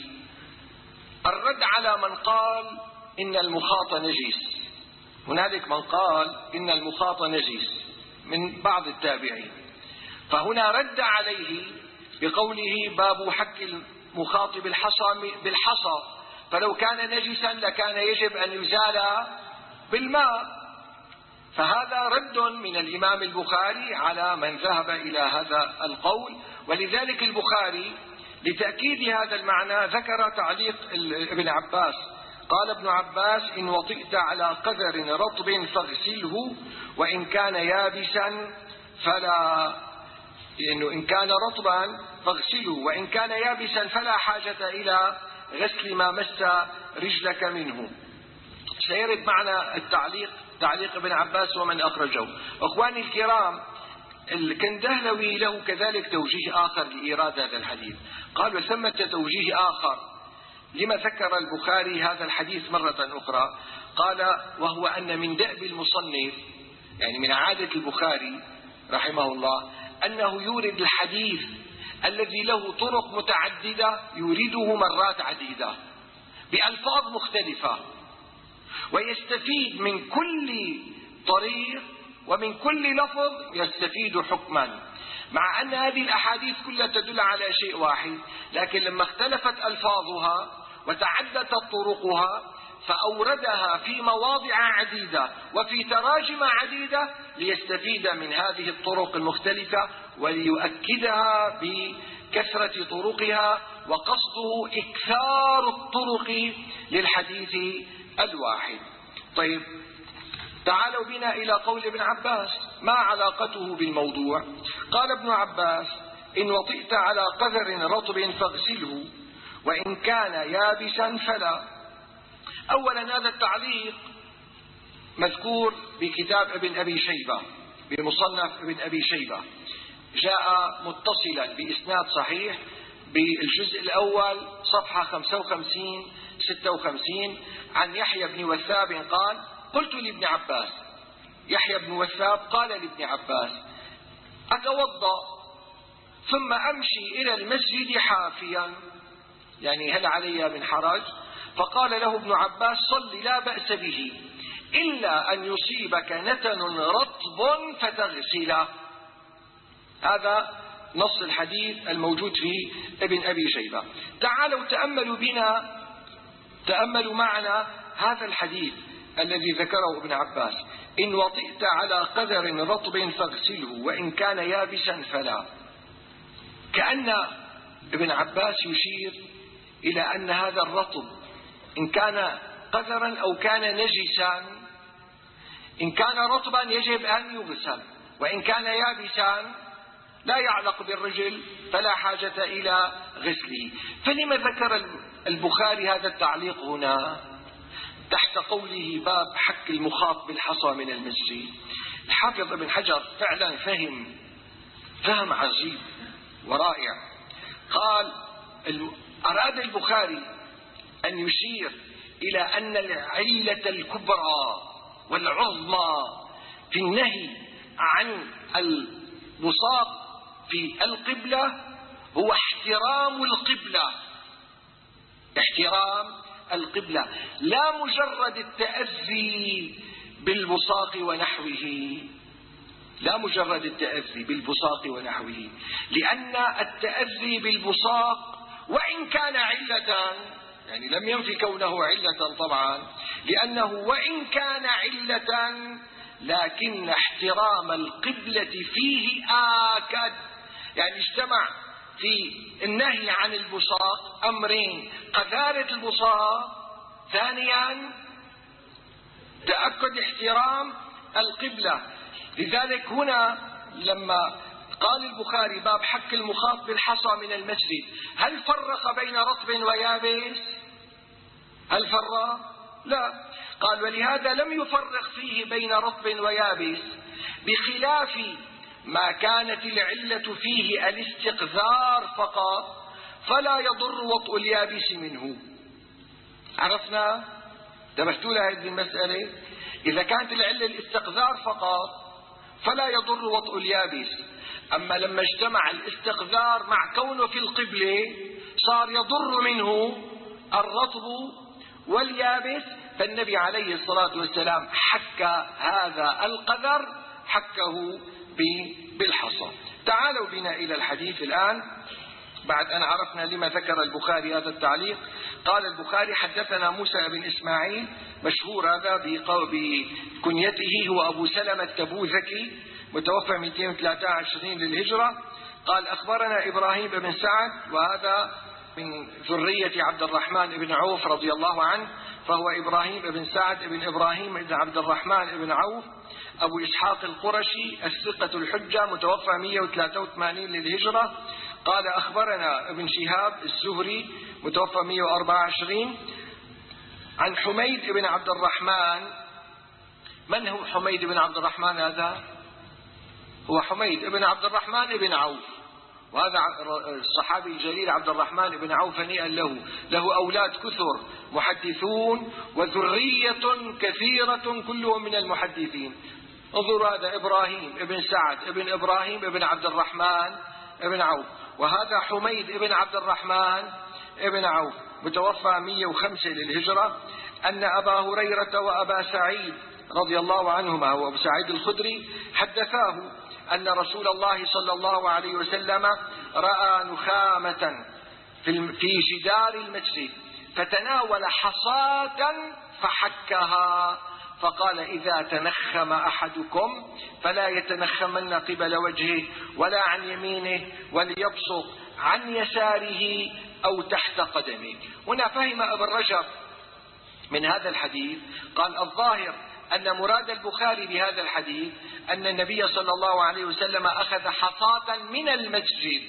الرد على من قال إن المخاط نجس. هنالك من قال إن المخاط نجس من بعض التابعين، فهنا رد عليه بقوله باب حك المخاط بالحصى بالحصى، فلو كان نجسا لكان يجب أن يزال بالماء. فهذا رد من الإمام البخاري على من ذهب إلى هذا القول. ولذلك البخاري لتأكيد هذا المعنى ذكر تعليق ابن عباس، قال ابن عباس: إن وطئت على قذر رطب فاغسله وإن كان يابسا فلا، لأنه إن كان رطبا فاغسله وإن كان يابسا فلا حاجة إلى غسل ما مس رجلك منه. سيرد معنى التعليق، تعليق ابن عباس ومن أخرجه. أخواني الكرام، الكندهلوي له كذلك توجيه آخر لإيراد هذا الحديث. قال: وثمة توجيه آخر لما ذكر البخاري هذا الحديث مرة أخرى. قال: وهو أن من دأب المصنف، يعني من عادة البخاري رحمه الله، أنه يورد الحديث الذي له طرق متعددة يورده مرات عديدة بألفاظ مختلفة، ويستفيد من كل طريق ومن كل لفظ يستفيد حكما، مع أن هذه الأحاديث كلها تدل على شيء واحد، لكن لما اختلفت ألفاظها وتعددت طرقها فأوردها في مواضع عديدة وفي تراجم عديدة ليستفيد من هذه الطرق المختلفة وليؤكدها بكثرة طرقها، وقصده إكثار الطرق للحديث الواحد. طيب، تعالوا بنا إلى قول ابن عباس، ما علاقته بالموضوع؟ قال ابن عباس: إن وطئت على قذر رطب فاغسله وإن كان يابسا فلا. أولا، هذا التعليق مذكور بكتاب ابن أبي شيبة، بمصنف ابن أبي شيبة، جاء متصلا بإسناد صحيح بالجزء الأول صفحة خمسة وخمسين ستة وخمسين عن يحيى بن وثاب قال: قلت لابن عباس، يحيى بن وثاب قال لابن عباس: أتوضأ ثم أمشي إلى المسجد حافيا، يعني هل علي من حرج؟ فقال له ابن عباس: صل لا بأس به إلا أن يصيبك نتن رطب فتغسله. هذا نص الحديث الموجود في ابن أبي شيبة. تعالوا تأملوا بنا تأملوا معنا هذا الحديث الذي ذكره ابن عباس: إن وطئت على قذر رطب فاغسله وإن كان يابسا فلا. كأن ابن عباس يشير إلى أن هذا الرطب إن كان قذرا أو كان نجسا، إن كان رطبا يجب أن يغسل، وإن كان يابسا لا يعلق بالرجل فلا حاجة إلى غسله. فلما ذكر البخاري هذا التعليق هنا تحت قوله باب حك المخاط بالحصى من المسجد؟ الحافظ ابن حجر فعلا فهم فهم عجيب. ورائع. قال أراد البخاري أن يشير إلى أن العلة الكبرى والعظمى في النهي عن البصاق في القبلة هو احترام القبلة، احترام القبلة، لا مجرد التأذي بالبصاق ونحوه، لا مجرد التأذي بالبصاق ونحوه، لأن التأذي بالبصاق وإن كان علة، يعني لم ينفي كونه علة طبعا، لأنه وإن كان علة لكن احترام القبلة فيه آكد. يعني اجتمع في النهي عن البصاق أمرين: قذارة البصاق، ثانيا تأكد احترام القبلة. لذلك هنا لما قال البخاري باب حك المخاط بالحصى من المسجد، هل فرق بين رطب ويابس؟ هل فرق؟ لا. قال ولهذا لم يفرق فيه بين رطب ويابس، بخلاف ما كانت العلة فيه الاستقذار فقط فلا يضر وطء اليابس منه. عرفنا؟ انتبهتوا لهذه المسألة؟ إذا كانت العلة الاستقذار فقط فلا يضر وطء اليابس، أما لما اجتمع الاستقذار مع كونه في القبلة صار يضر منه الرطب واليابس، فالنبي عليه الصلاة والسلام حك هذا القذر، حكه بالحصى. تعالوا بنا إلى الحديث الآن بعد أن عرفنا لما ذكر البخاري هذا التعليق. قال البخاري: حدثنا موسى بن إسماعيل، مشهور هذا بكنيته، هو أبو سلمة التبوذكي، متوفى مئتين وثلاثة وعشرين للهجرة. قال: أخبرنا إبراهيم بن سعد، وهذا من ذرية عبد الرحمن بن عوف رضي الله عنه، فهو إبراهيم بن سعد بن إبراهيم بن عبد الرحمن بن عوف أبو إسحاق القرشي الثقة الحجة، متوفى مئة وثلاثة وثمانين للهجرة. قال: أخبرنا ابن شهاب الزهري، متوفى مئة وأربعة وعشرين، عن حميد بن عبد الرحمن. من هو حميد بن عبد الرحمن هذا؟ هو حميد بن عبد الرحمن بن عوف، وهذا الصحابي الجليل عبد الرحمن بن عوف هنيئا له، له أولاد كثر محدثون وذرية كثيرة كلهم من المحدثين. انظروا، هذا إبراهيم ابن سعد ابن إبراهيم ابن عبد الرحمن ابن عوف، وهذا حميد ابن عبد الرحمن ابن عوف، متوفى مئة وخمسة للهجرة. أن أبا هريرة وأبا سعيد رضي الله عنهما وأبو سعيد الخدري حدثاه أن رسول الله صلى الله عليه وسلم رأى نخامة في جدار المسجد فتناول حصاة فحكها، فقال: إذا تنخم أحدكم فلا يتنخمن قبل وجهه ولا عن يمينه، وليبصق عن يساره أو تحت قدمه. هنا فهم ابن رجب من هذا الحديث، قال: الظاهر أن مراد البخاري بهذا الحديث أن النبي صلى الله عليه وسلم أخذ حصاة من المسجد،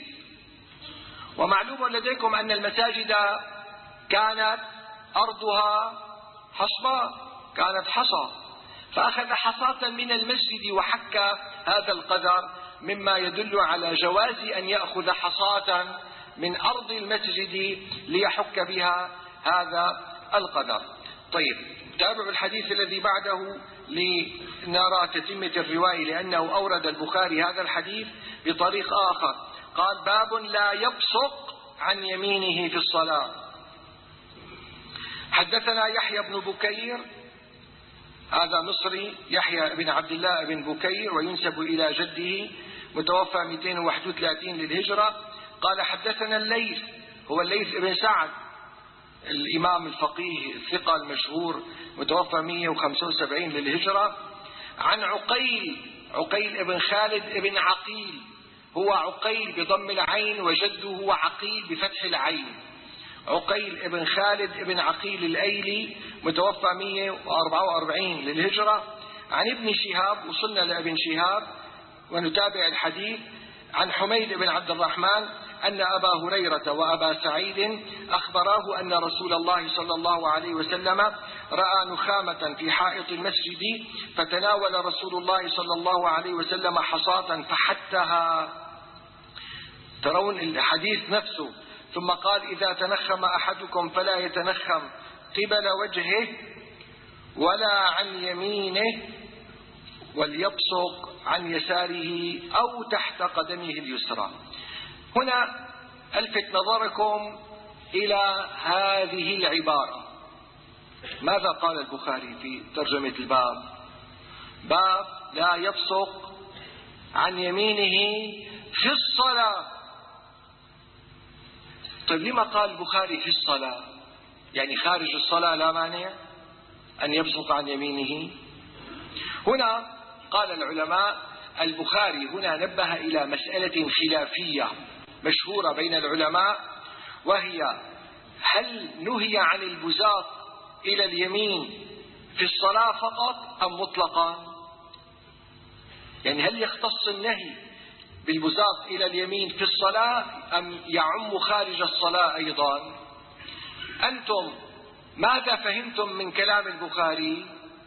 ومعلوم لديكم أن المساجد كانت أرضها حصباء، كانت حصى، فأخذ حصاة من المسجد وحك هذا القدر، مما يدل على جواز أن يأخذ حصاة من أرض المسجد ليحك بها هذا القدر. طيب، تابعوا الحديث الذي بعده لنرى تتمة الرواية، لأنه أورد البخاري هذا الحديث بطريق آخر. قال: باب لا يبصق عن يمينه في الصلاة. حدثنا يحيى بن بكير، هذا مصري، يحيى بن عبد الله بن بكير، وينسب إلى جده، متوفى مئتين وواحد وثلاثين للهجرة. قال: حدثنا الليث، هو الليث بن سعد الإمام الفقيه الثقة المشهور، متوفى مئة وخمسة وسبعين للهجرة. عن عقيل، عقيل ابن خالد ابن عقيل، هو عقيل بضم العين، وجده هو عقيل بفتح العين. عقيل ابن خالد ابن عقيل الأيلي، متوفى مئة وأربعة وأربعين للهجرة. عن ابن شهاب، وصلنا لابن شهاب ونتابع الحديث. عن حميد بن عبد الرحمن أن أبا هريرة وأبا سعيد أخبراه أن رسول الله صلى الله عليه وسلم رأى نخامة في حائط المسجد، فتناول رسول الله صلى الله عليه وسلم حصاة فحتها. ترون الحديث نفسه. ثم قال إذا تنخم أحدكم فلا يتنخم قبل وجهه ولا عن يمينه وليبصق عن يساره أو تحت قدمه اليسرى. هنا ألفت نظركم إلى هذه العبارة. ماذا قال البخاري في ترجمة الباب؟ باب لا يبصق عن يمينه في الصلاة. طيب لما قال البخاري في الصلاة؟ يعني خارج الصلاة لا مانع أن يبصق عن يمينه؟ هنا قال العلماء البخاري هنا نبه إلى مسألة خلافية مشهورة بين العلماء، وهي هل نهي عن البزاق إلى اليمين في الصلاة فقط أم مطلقا؟ يعني هل يختص النهي بالبزاق إلى اليمين في الصلاة أم يعم خارج الصلاة أيضا؟ أنتم ماذا فهمتم من كلام البخاري؟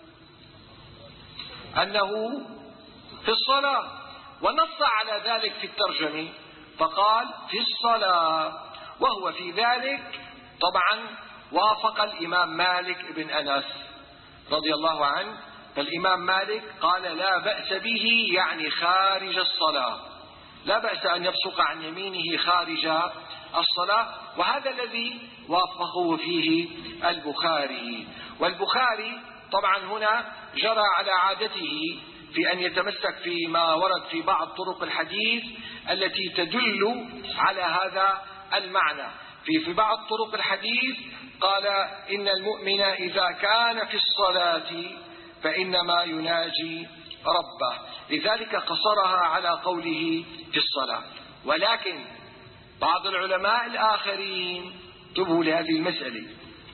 أنه في الصلاة، ونص على ذلك في الترجمة فقال في الصلاة، وهو في ذلك طبعا وافق الإمام مالك بن أنس رضي الله عنه. فالإمام مالك قال لا بأس به، يعني خارج الصلاة، لا بأس أن يبصق عن يمينه خارج الصلاة، وهذا الذي وافقه فيه البخاري. والبخاري طبعا هنا جرى على عادته في أن يتمسك فيما ورد في بعض طرق الحديث التي تدل على هذا المعنى. في في بعض طرق الحديث قال إن المؤمن إذا كان في الصلاة فإنما يناجي ربه، لذلك قصرها على قوله في الصلاة. ولكن بعض العلماء الآخرين انتبهوا لهذه المسألة،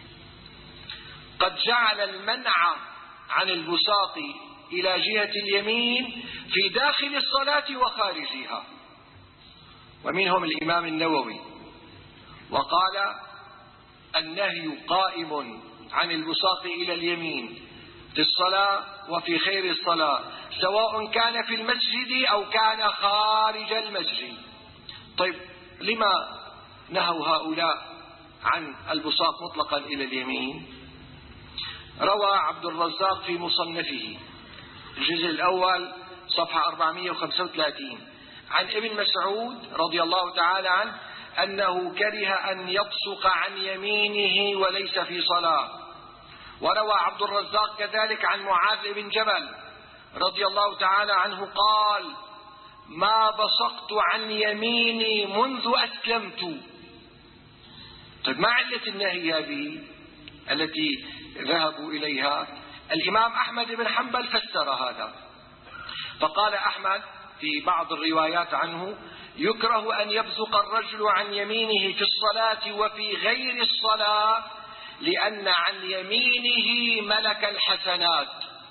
قد جعل المنع عن البصاق إلى جهة اليمين في داخل الصلاة وخارجها، ومنهم الإمام النووي، وقال النهي قائم عن البصاق إلى اليمين في الصلاة وفي خير الصلاة، سواء كان في المسجد أو كان خارج المسجد. طيب لما نهوا هؤلاء عن البصاق مطلقا إلى اليمين؟ روى عبد الرزاق في مصنفه الجزء الأول صفحة أربعمائة وخمسة وثلاثين عن ابن مسعود رضي الله تعالى عنه أنه كره أن يبصق عن يمينه وليس في صلاة. وروى عبد الرزاق كذلك عن معاذ بن جبل رضي الله تعالى عنه قال ما بصقت عن يميني منذ أسلمت. طيب ما علة النهي هذه التي ذهبوا إليها؟ الإمام أحمد بن حنبل فسر هذا فقال أحمد في بعض الروايات عنه يكره أن يبزق الرجل عن يمينه في الصلاة وفي غير الصلاة لأن عن يمينه ملك الحسنات،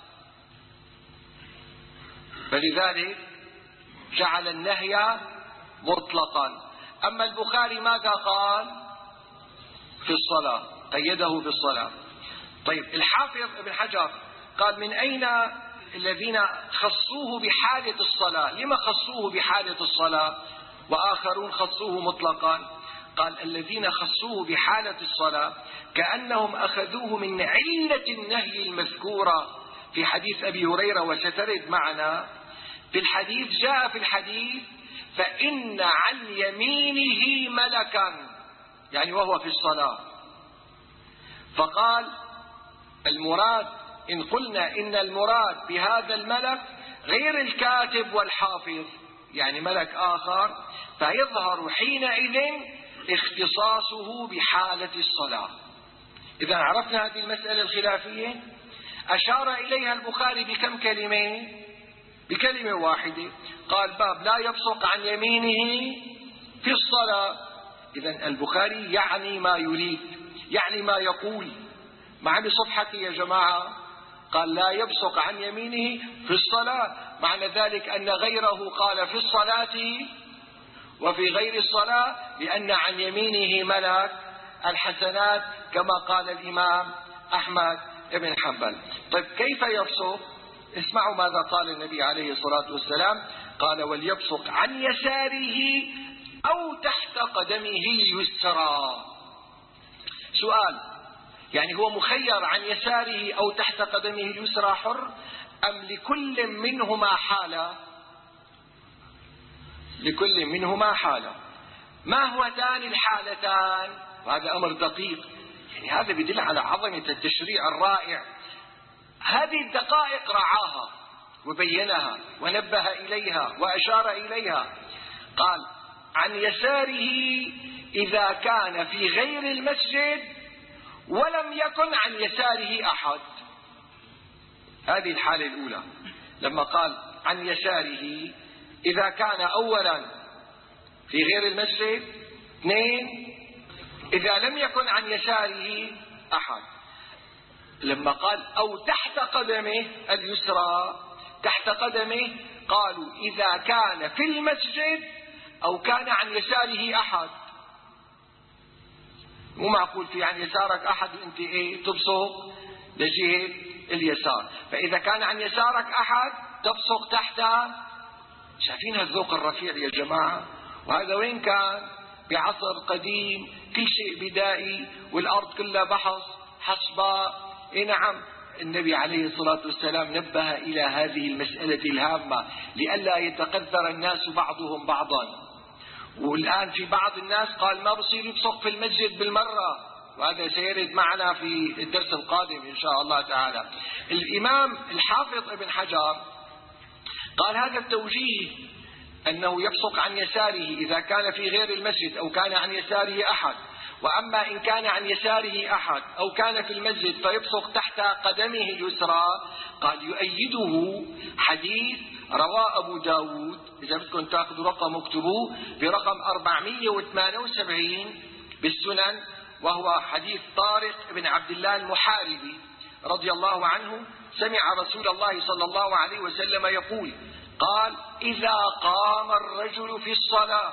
فلذلك جعل النهي مطلقا. أما البخاري ماذا قال؟ في الصلاة، قيده في الصلاة. طيب الحافظ ابن حجر قال من أين الذين خصوه بحالة الصلاة؟ لما خصوه بحالة الصلاة وآخرون خصوه مطلقا؟ قال الذين خصوه بحالة الصلاة كأنهم أخذوه من علة النهي المذكورة في حديث أبي هريرة وسترد معنا في الحديث. جاء في الحديث فإن عن يمينه ملكا، يعني وهو في الصلاة. فقال المراد إن قلنا إن المراد بهذا الملك غير الكاتب والحافظ، يعني ملك آخر، فيظهر حينئذ اختصاصه بحالة الصلاة. إذا عرفنا هذه المسألة الخلافية. أشار إليها البخاري بكم كلمة؟ بكلمة واحدة، قال باب لا يبصق عن يمينه في الصلاة. إذا البخاري يعني ما يريد، يعني ما يقول. مع بصفحته يا جماعة قال لا يبصق عن يمينه في الصلاة، معنى ذلك أن غيره قال في الصلاة وفي غير الصلاة، لأن عن يمينه ملك الحسنات كما قال الإمام أحمد بن حنبل. طيب كيف يبصق؟ اسمعوا ماذا قال النبي عليه الصلاة والسلام، قال وليبصق عن يساره أو تحت قدمه اليسرى. سؤال، يعني هو مخير عن يساره أو تحت قدمه اليسرى حر، أم لكل منهما حالة؟ لكل منهما حالة. ما هو هاتان الحالتان؟ وهذا أمر دقيق، يعني هذا يدل على عظمة التشريع الرائع. هذه الدقائق رعاها وبينها ونبه إليها وأشار إليها. قال عن يساره إذا كان في غير المسجد ولم يكن عن يساره أحد. هذه الحالة الأولى لما قال عن يساره، إذا كان أولا في غير المسجد، اثنين إذا لم يكن عن يساره أحد. لما قال أو تحت قدمه اليسرى، تحت قدمه قالوا إذا كان في المسجد أو كان عن يساره أحد. مو معقول في عن يسارك أحد وأنت إيه تبصق لجهة اليسار، فإذا كان عن يسارك أحد تبصق تحته. شايفين الذوق الرفيع يا جماعة؟ وهذا وين كان؟ بعصر قديم كل شيء بدائي والأرض كلها بحص حصباء. إيه نعم، النبي عليه الصلاة والسلام نبه إلى هذه المسألة الهامة لئلا يتقذر الناس بعضهم بعضا. والآن في بعض الناس قال ما بصير يبصق في المسجد بالمرة، وهذا سيرد معنا في الدرس القادم إن شاء الله تعالى. الإمام الحافظ ابن حجر قال هذا التوجيه أنه يبصق عن يساره إذا كان في غير المسجد أو كان عن يساره أحد، وأما إن كان عن يساره أحد أو كان في المسجد فيبصق تحت قدمه اليسرى، قال يؤيده حديث رواه أبو داود، إذا بدكم تأخذوا رقم اكتبوه برقم أربعمئة وثمانية وسبعين بالسنن، وهو حديث طارق بن عبد الله المحاربي رضي الله عنه، سمع رسول الله صلى الله عليه وسلم يقول، قال إذا قام الرجل في الصلاة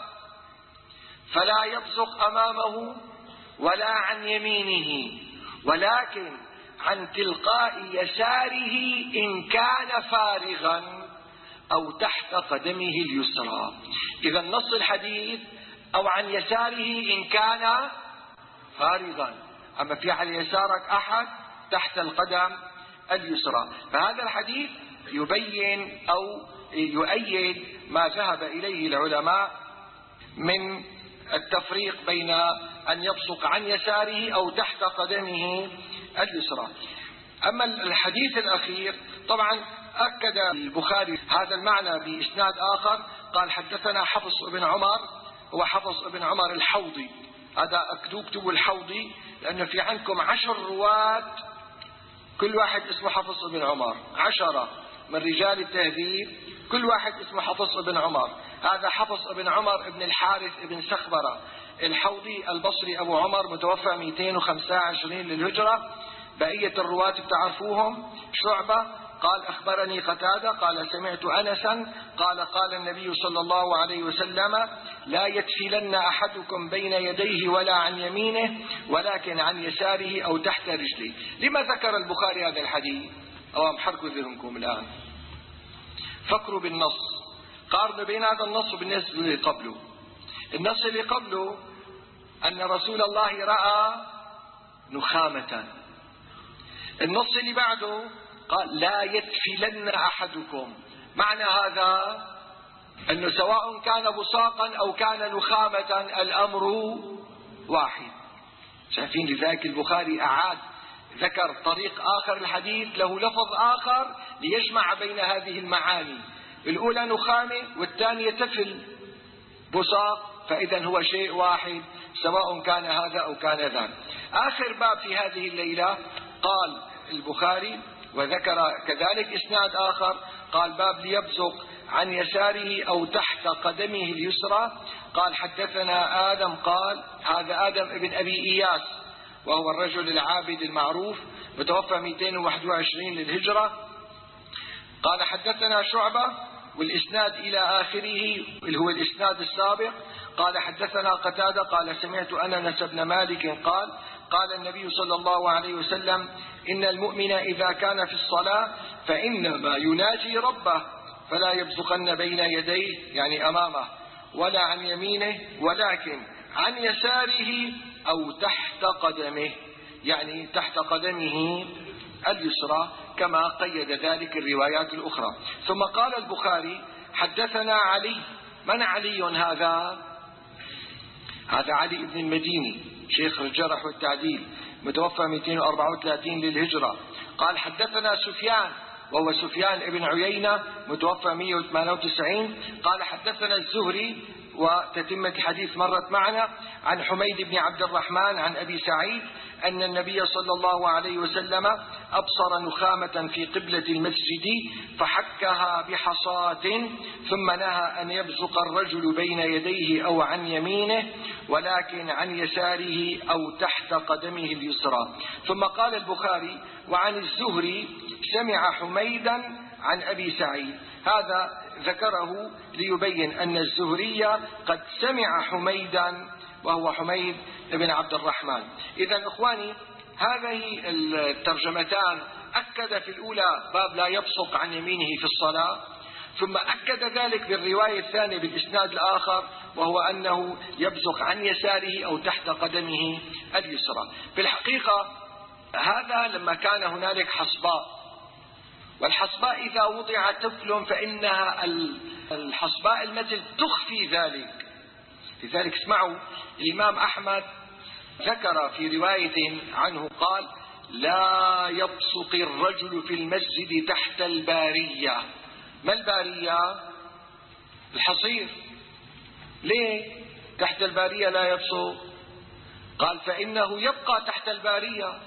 فلا يبصق أمامه ولا عن يمينه، ولكن عن تلقاء يساره إن كان فارغا أو تحت قدمه اليسرى. إذا نص الحديث أو عن يساره إن كان فارغا، أما في على يسارك أحد تحت القدم اليسرى. فهذا الحديث يبين أو يؤيد ما ذهب إليه العلماء من التفريق بين أن يبصق عن يساره أو تحت قدمه اليسرى. أما الحديث الأخير طبعا أكد البخاري هذا المعنى بإسناد آخر، قال حدثنا حفص بن عمر، هو حفص بن عمر الحوضي، هذا اكتبوا الحوضي لأن في عندكم عشر رواة كل واحد اسمه حفص بن عمر، عشرة من رجال التهذيب كل واحد اسمه حفص بن عمر. هذا حفص بن عمر بن الحارث بن سخبرة الحوضي البصري أبو عمر، متوفى مئتين وخمسة وعشرين للهجرة. بقية الرواة بتعرفوهم. شعبة قال أخبرني قتادة قال سمعت أنسا قال قال النبي صلى الله عليه وسلم لا يتفلن أحدكم بين يديه ولا عن يمينه ولكن عن يساره أو تحت رجله. لما ذكر البخاري هذا الحديث؟ أو محركوا ذهنكم الآن، فكروا بالنص، قارنوا بين هذا النص وبالنص اللي قبله. النص اللي قبله أن رسول الله رأى نخامة، النص اللي بعده قال لا يتفلن أحدكم. معنى هذا أنه سواء كان بصاقا أو كان نخامة الأمر واحد. شايفين؟ لذلك البخاري أعاد ذكر طريق آخر الحديث له لفظ آخر ليجمع بين هذه المعاني، الأولى نخامة والثانية تفل بصاق، فإذا هو شيء واحد سواء كان هذا أو كان ذاك. آخر باب في هذه الليلة قال البخاري وذكر كذلك إسناد آخر، قال باب ليبصق عن يساره أو تحت قدمه اليسرى. قال حدثنا آدم قال هذا آدم ابن أبي إياس وهو الرجل العابد المعروف، متوفى مئتين وواحد وعشرين للهجرة. قال حدثنا شعبة والإسناد إلى آخره اللي هو الإسناد السابق. قال حدثنا قتادة قال سمعت أنس بن مالك قال قال النبي صلى الله عليه وسلم إن المؤمن إذا كان في الصلاة فإنما يناجي ربه فلا يبصقن بين يديه يعني أمامه ولا عن يمينه، ولكن عن يساره أو تحت قدمه، يعني تحت قدمه اليسرى كما قيد ذلك الروايات الأخرى. ثم قال البخاري: حدثنا علي. من علي هذا؟ هذا علي بن المديني شيخ الجرح والتعديل، متوفى مئتين وأربعة وثلاثين للهجرة. قال: حدثنا سفيان، وهو سفيان بن عيينة، متوفى مئة وثمانية وتسعين. قال: حدثنا الزهري، وتتمة الحديث مرت معنا، عن حميد بن عبد الرحمن عن أبي سعيد أن النبي صلى الله عليه وسلم أبصر نخامة في قبلة المسجد فحكها بحصاة، ثم نهى أن يبزق الرجل بين يديه أو عن يمينه، ولكن عن يساره أو تحت قدمه اليسرى. ثم قال البخاري: وعن الزهري سمع حميدا عن أبي سعيد. هذا ذكره ليبين أن الزهري قد سمع حميدا، وهو حميد بن عبد الرحمن. إذن إخواني، هذه الترجمتان أكد في الأولى باب لا يبصق عن يمينه في الصلاة، ثم أكد ذلك بالرواية الثانية بالإسناد الآخر، وهو أنه يبصق عن يساره أو تحت قدمه اليسرى. في الحقيقة هذا لما كان هنالك حصباء، والحصباء إذا وضع طفل فإنها الحصباء المثل تخفي ذلك. لذلك اسمعوا، الإمام أحمد ذكر في رواية عنه قال: لا يبصق الرجل في المسجد تحت البارية. ما البارية؟ الحصير. ليه تحت البارية لا يبصق؟ قال: فإنه يبقى تحت البارية،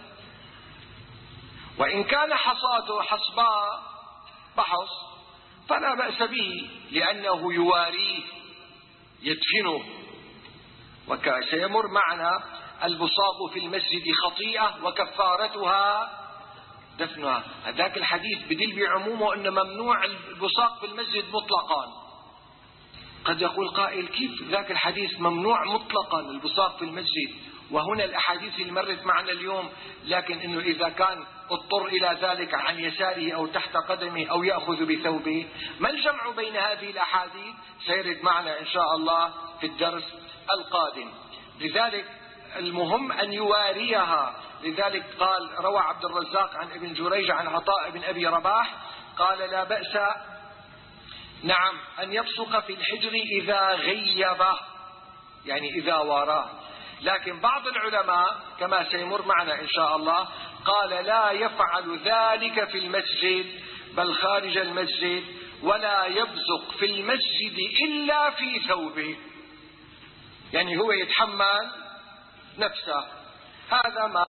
وإن كان حصاته حصباء بحص فلا بأس به، لأنه يواريه يدفنه. وسيمر معنا البصاق في المسجد خطيئة وكفارتها دفنها. هذاك الحديث بدل بعمومه أن ممنوع البصاق في المسجد مطلقا. قد يقول قائل: كيف ذاك الحديث ممنوع مطلقا البصاق في المسجد، وهنا الأحاديث اللي مرت معنا اليوم؟ لكن إنه إذا كان اضطر إلى ذلك عن يساره أو تحت قدمه أو يأخذ بثوبه. ما الجمع بين هذه الأحاديث؟ سيرد معنا إن شاء الله في الدرس القادم. لذلك المهم أن يواريها. لذلك قال، روى عبد الرزاق عن ابن جريج عن عطاء بن أبي رباح قال: لا بأس نعم أن يبصق في الحجر إذا غيبه، يعني إذا واراه. لكن بعض العلماء كما سيمر معنا إن شاء الله قال: لا يفعل ذلك في المسجد بل خارج المسجد، ولا يبزق في المسجد إلا في ثوبه، يعني هو يتحمل نفسه. هذا ما